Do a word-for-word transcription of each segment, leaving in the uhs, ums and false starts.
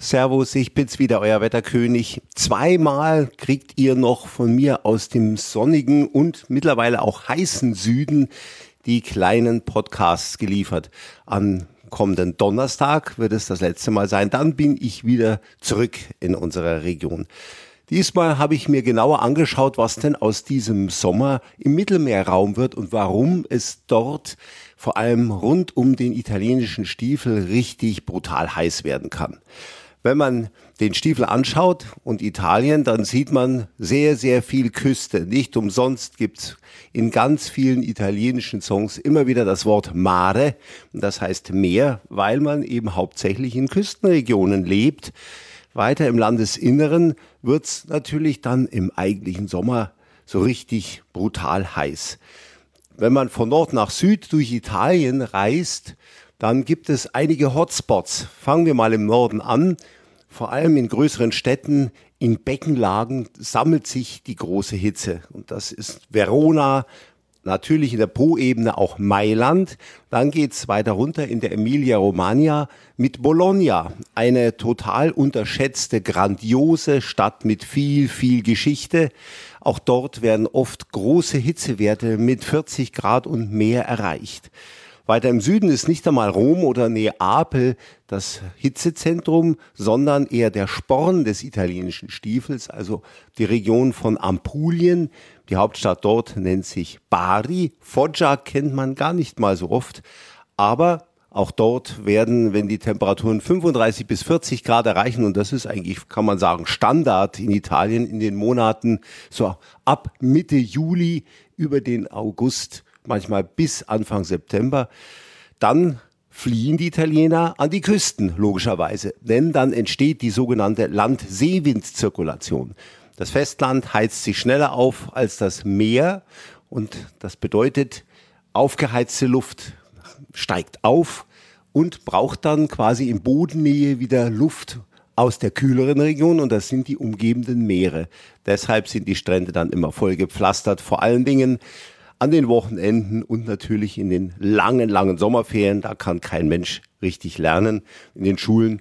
Servus, ich bin's wieder, euer Wetterkönig. Zweimal kriegt ihr noch von mir aus dem sonnigen und mittlerweile auch heißen Süden die kleinen Podcasts geliefert. Am kommenden Donnerstag wird es das letzte Mal sein. Dann bin ich wieder zurück in unserer Region. Diesmal habe ich mir genauer angeschaut, was denn aus diesem Sommer im Mittelmeerraum wird und warum es dort vor allem rund um den italienischen Stiefel richtig brutal heiß werden kann. Wenn man den Stiefel anschaut und Italien, dann sieht man sehr, sehr viel Küste. Nicht umsonst gibt's in ganz vielen italienischen Songs immer wieder das Wort Mare, das heißt Meer, weil man eben hauptsächlich in Küstenregionen lebt. Weiter im Landesinneren wird's natürlich dann im eigentlichen Sommer so richtig brutal heiß. Wenn man von Nord nach Süd durch Italien reist, dann gibt es einige Hotspots. Fangen wir mal im Norden an. Vor allem in größeren Städten, in Beckenlagen sammelt sich die große Hitze. Und das ist Verona, natürlich in der Po-Ebene auch Mailand. Dann geht's weiter runter in der Emilia-Romagna mit Bologna. Eine total unterschätzte, grandiose Stadt mit viel, viel Geschichte. Auch dort werden oft große Hitzewerte mit vierzig Grad und mehr erreicht. Weiter im Süden ist nicht einmal Rom oder Neapel das Hitzezentrum, sondern eher der Sporn des italienischen Stiefels, also die Region von Apulien. Die Hauptstadt dort nennt sich Bari. Foggia kennt man gar nicht mal so oft, aber auch dort werden, wenn die Temperaturen fünfunddreißig bis vierzig Grad erreichen, und das ist eigentlich, kann man sagen, Standard in Italien in den Monaten, so ab Mitte Juli über den August, manchmal bis Anfang September, dann fliehen die Italiener an die Küsten, logischerweise. Denn dann entsteht die sogenannte Land-Seewind-Zirkulation. Das Festland heizt sich schneller auf als das Meer und das bedeutet, aufgeheizte Luft steigt auf und braucht dann quasi in Bodennähe wieder Luft aus der kühleren Region, und das sind die umgebenden Meere. Deshalb sind die Strände dann immer voll gepflastert, vor allen Dingen an den Wochenenden und natürlich in den langen, langen Sommerferien. Da kann kein Mensch richtig lernen in den Schulen.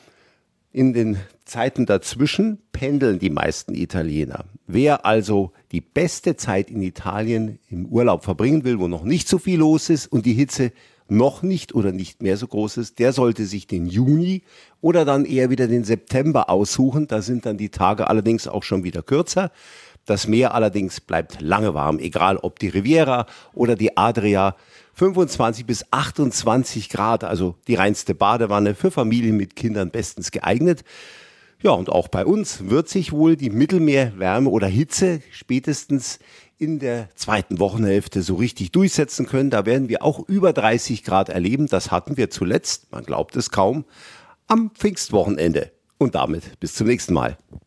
In den Zeiten dazwischen pendeln die meisten Italiener. Wer also die beste Zeit in Italien im Urlaub verbringen will, wo noch nicht so viel los ist und die Hitze noch nicht oder nicht mehr so groß ist, der sollte sich den Juni oder dann eher wieder den September aussuchen. Da sind dann die Tage allerdings auch schon wieder kürzer. Das Meer allerdings bleibt lange warm, egal ob die Riviera oder die Adria. fünfundzwanzig bis achtundzwanzig Grad, also die reinste Badewanne, für Familien mit Kindern bestens geeignet. Ja, und auch bei uns wird sich wohl die Mittelmeerwärme oder Hitze spätestens in der zweiten Wochenhälfte so richtig durchsetzen können. Da werden wir auch über dreißig Grad erleben. Das hatten wir zuletzt, man glaubt es kaum, am Pfingstwochenende. Und damit bis zum nächsten Mal.